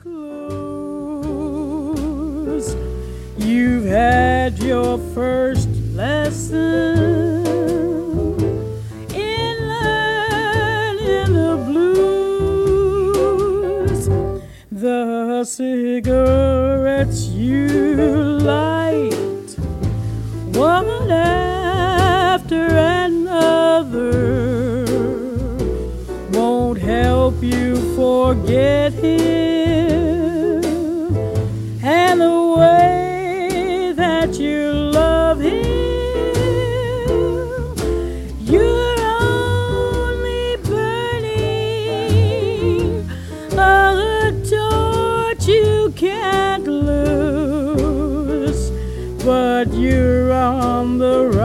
close. You've had your first lesson in learning the blues. The cigarettes you light, one after another, won't help you forget him and the way that you love him. You're only burning a torch you can't lose, but you're on the run.